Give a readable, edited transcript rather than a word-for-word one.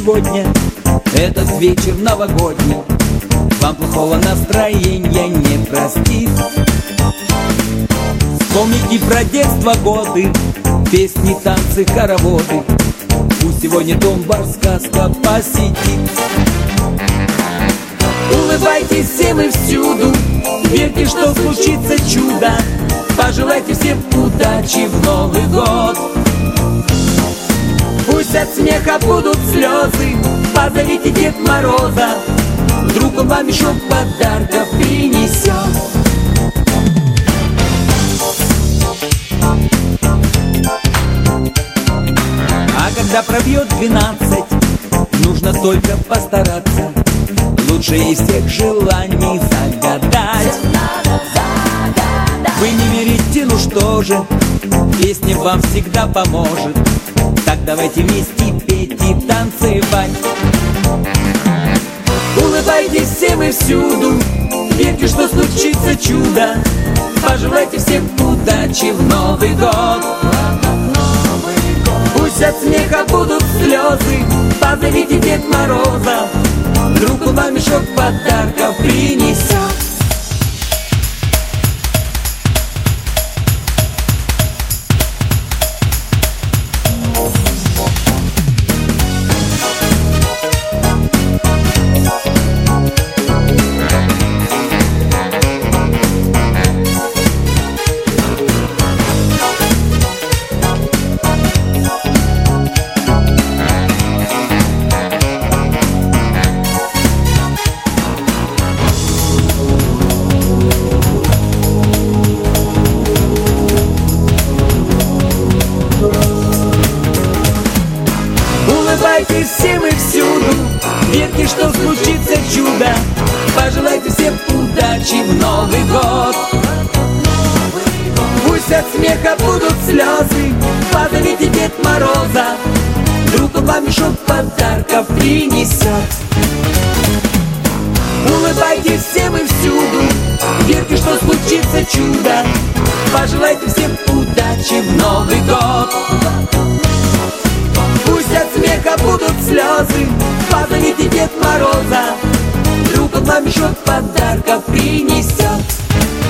сегодня этот вечер новогодний вам плохого настроения не простит. Вспомните про детство годы, песни, танцы, хороводы. Пусть сегодня дом ваш сказка посетит. Улыбайтесь всем и всюду, верьте, что случится чудо. Пожелайте всем удачи в Новый год. Пусть от смеха будут слезы, позовите Дед Мороза, вдруг он вам мешок подарков принесет. А когда пробьет 12, нужно только постараться, лучше из всех желаний загадать. Вы не верите, ну что же, песня вам всегда поможет. Так давайте вместе петь и танцевать. Улыбайтесь всем и всюду, верьте, что случится чудо. Пожелайте всем удачи в Новый год. Пусть от смеха будут слезы, позовите Дед Мороза, вдруг он вам мешок подарков принесет. Улыбайтесь всем и всюду, верьте, что случится чудо. Пожелайте всем удачи в Новый год. Пусть от смеха будут слезы, позовите Дед Мороза, вдруг он вам мешок подарков принесет. Улыбайтесь всем и всюду, верьте, что случится чудо. Пожелайте всем удачи в Новый год. Пусть от смеха будут слезы, позовите Дед Мороза, вдруг он вам мешок подарков принесет.